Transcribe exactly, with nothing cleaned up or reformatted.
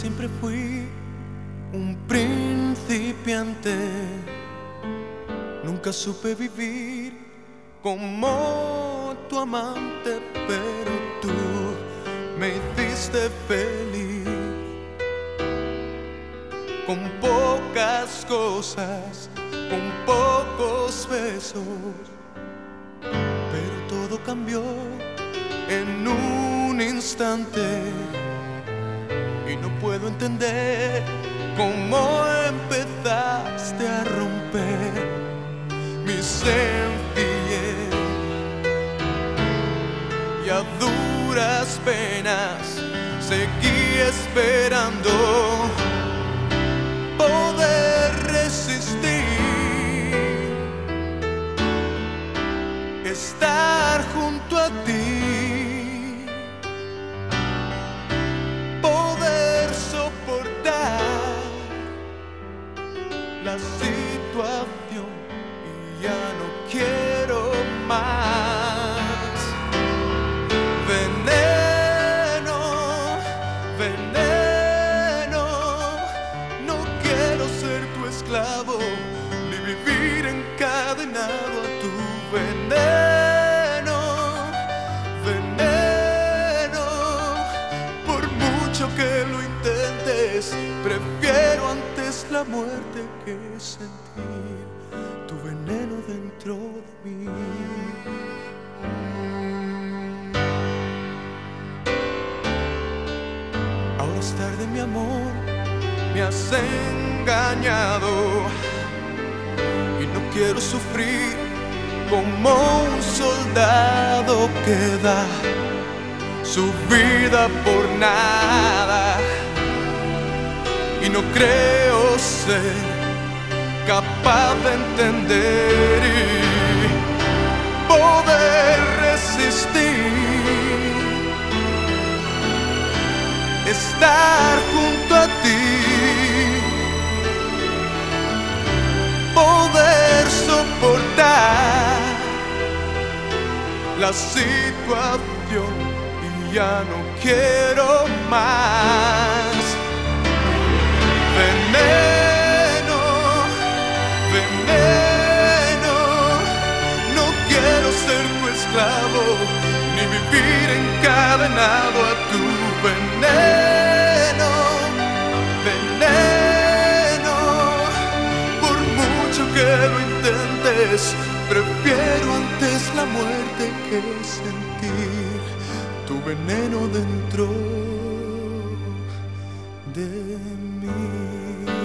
siempre fui un principiante. Nunca supe vivir como tu amante, pero tú me hiciste feliz. Con pocas cosas, con pocos besos, pero todo cambió en un instante. Y no puedo entender cómo empezaste a romper mi sencillez. Y a duras penas seguí esperando poder resistir, estar junto a ti, poder soportar la situación, y ya no quiero más. Veneno, veneno, no quiero ser tu esclavo, ni vivir encadenado a tu veneno. Veneno, por mucho que lo intentes, prefiero antes la muerte que sentir tu veneno dentro de mí. Ahora es tarde, mi amor, me has engañado y no quiero sufrir como un soldado que da su vida por nada. Y no creo ser capaz de entender y poder resistir, estar junto a ti, poder soportar la situación, y ya no quiero más. Veneno, veneno, no quiero ser tu esclavo, ni vivir encadenado a tu veneno. Veneno, por mucho que lo intentes, prefiero antes la muerte que sentir tu veneno dentro de mí.